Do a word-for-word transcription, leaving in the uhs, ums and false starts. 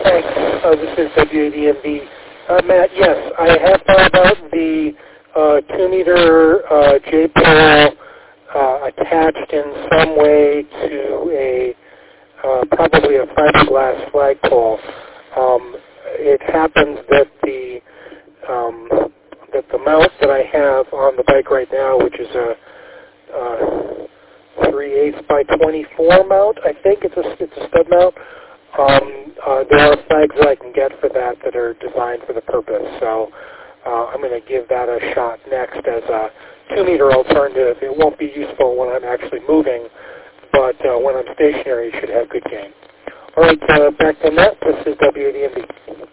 thanks. Uh, this is W A D M B. Uh, Matt, yes, I have thought about the uh, two-meter uh, J-pole uh, attached in some way to a uh, probably a fiberglass flagpole. Um, it happens that the um, that the mount that I have on the bike right now, which is a uh, three eighths by twenty-four mount, I think it's a it's a stud mount. Um, uh, there are flags that I can get for that that are designed for the purpose. So uh, I'm going to give that a shot next as a two-meter alternative. It won't be useful when I'm actually moving, but uh, when I'm stationary, it should have good gain. All right, uh, back to Matt. This is W A D M B.